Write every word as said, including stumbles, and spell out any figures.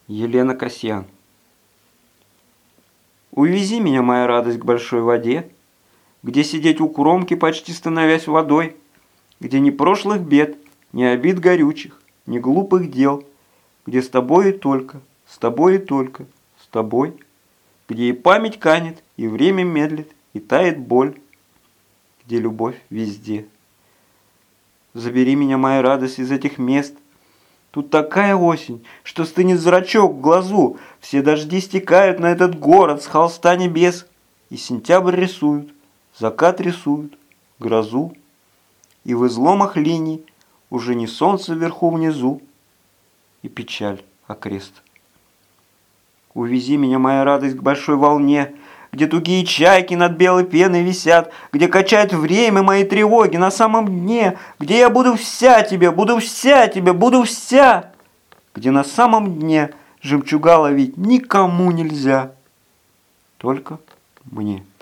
Елена Касьян. Увези меня, моя радость, к большой воде, где сидеть у кромки, почти становясь водой, где ни прошлых бед, ни обид горючих, ни глупых дел, где с тобой и только, с тобой и только, с тобой, где и память канет, и время медлит, и тает боль, где любовь везде. Забери меня, моя радость, из этих мест. Тут такая осень, что стынет зрачок в глазу, все дожди стекают на этот город с холста небес, и сентябрь рисуют, закат рисуют, грозу, и в изломах линий уже не солнце вверху внизу, и печаль окрест. Увези меня, моя радость, к большой волне, где тугие чайки над белой пеной висят, где качают время мои тревоги на самом дне, где я буду вся тебе, буду вся тебе, буду вся, где на самом дне жемчуга ловить никому нельзя, только мне.